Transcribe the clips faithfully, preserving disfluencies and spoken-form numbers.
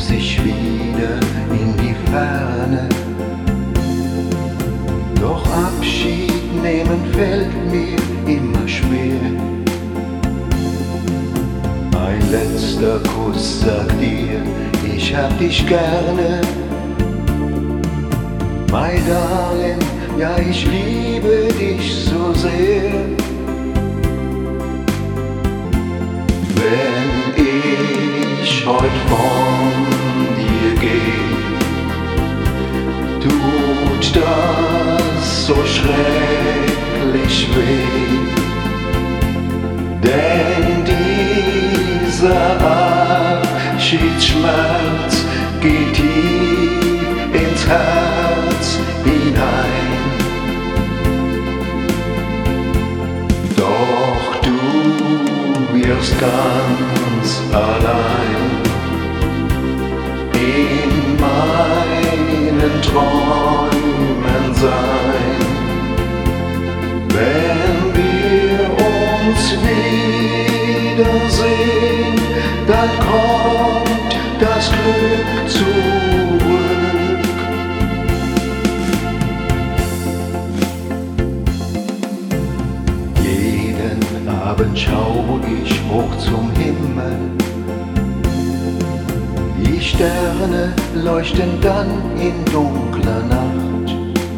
muss ich wieder in die Ferne. Doch Abschied nehmen fällt mir immer schwer. Ein letzter Kuss sagt dir, ich hab dich gerne. My Darling, ja ich liebe dich so sehr. Wenn ich heut von dir geh, tut das so schrecklich weh, denn dieser Abschiedsschmerz geht tief ins Herz hinein. Doch du wirst ganz allein in meinen Träumen sein, wenn wir uns wiedersehen, dann kommt das Glück zurück. Jeden Abend schau ich hoch zum Himmel, die Sterne leuchten dann in dunkler Nacht.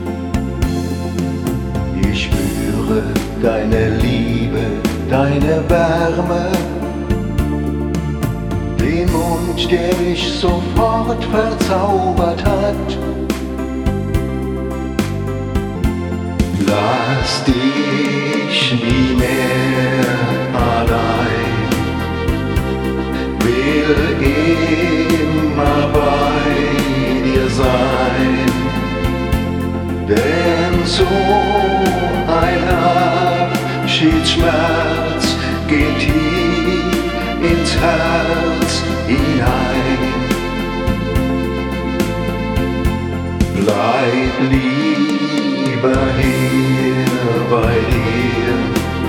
Ich spüre deine Liebe, deine Wärme, den Mund, der mich sofort verzaubert hat. Lass dich nie mehr allein, will immer bei dir sein, denn so ein Abschiedsschmerz geht tief ins Herz hinein. Bleib lieber hier bei dir,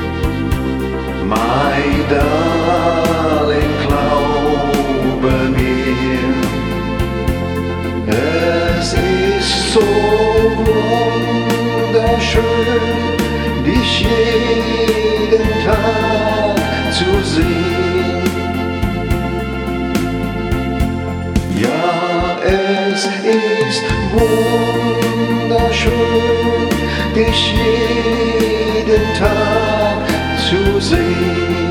my Darling, glaube mir, es ist so wunderschön, dich jeden Tag zu sehen. Ja, es ist wunderschön, dich jeden Tag zu sehen.